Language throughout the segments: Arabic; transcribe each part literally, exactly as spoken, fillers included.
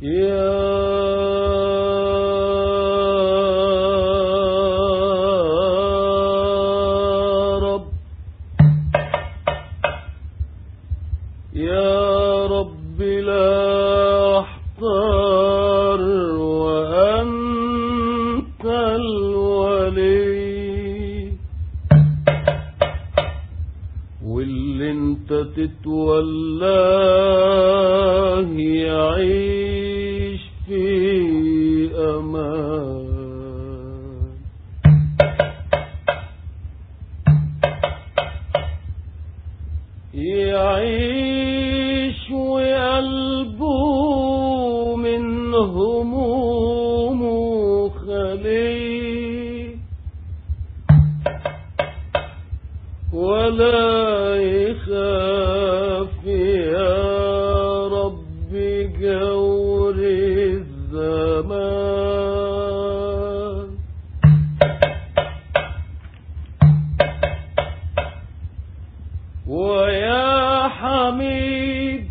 رب يا رب لا احتار وأنت الولي، واللي انت تتولاه يعيش في أمان. يعيش وقلبه من همومه خلي، ولا يخاف يا رب جور الزمان. ويا حميد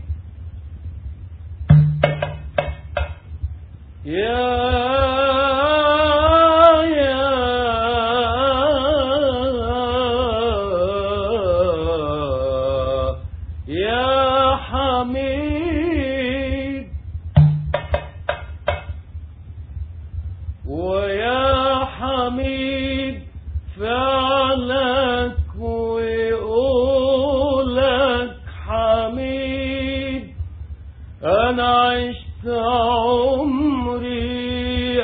يا يا حميد ويا حميد فعلك وقولك حميد. أنا عشت عمري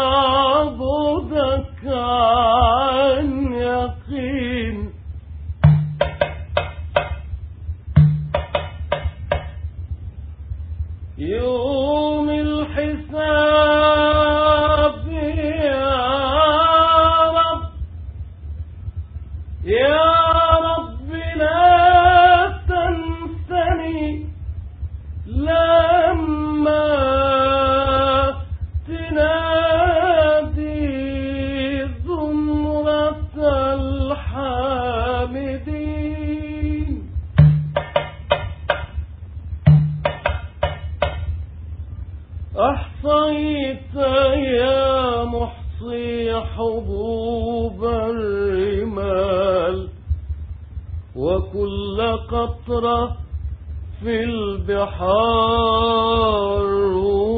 أعبدك عن يقين، يوم الحساب يا رب يا رب لا تنسني لما تنادي زمرة الحامدين. أحصيت يا محصي حبوب الرمال، وكل قطرة في البحار